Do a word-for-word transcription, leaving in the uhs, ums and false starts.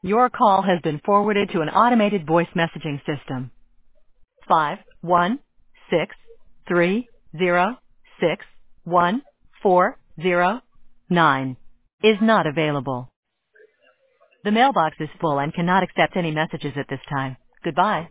Your call has been forwarded to an automated voice messaging system. Five one six three zero six one four zero nine is not available. The mailbox is full and cannot accept any messages at this time. Goodbye.